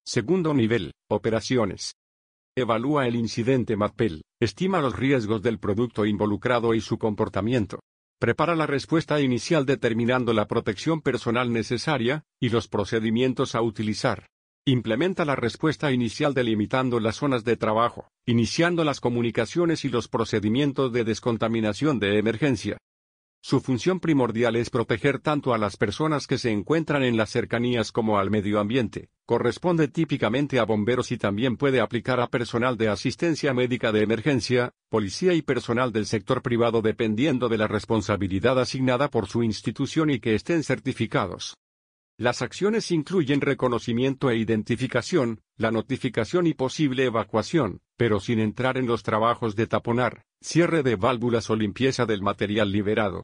Segundo nivel, operaciones. Evalúa el incidente MAPEL, estima los riesgos del producto involucrado y su comportamiento. Prepara la respuesta inicial determinando la protección personal necesaria, y los procedimientos a utilizar. Implementa la respuesta inicial delimitando las zonas de trabajo, iniciando las comunicaciones y los procedimientos de descontaminación de emergencia. Su función primordial es proteger tanto a las personas que se encuentran en las cercanías como al medio ambiente. Corresponde típicamente a bomberos y también puede aplicar a personal de asistencia médica de emergencia, policía y personal del sector privado dependiendo de la responsabilidad asignada por su institución y que estén certificados. Las acciones incluyen reconocimiento e identificación, la notificación y posible evacuación, pero sin entrar en los trabajos de taponar, cierre de válvulas o limpieza del material liberado.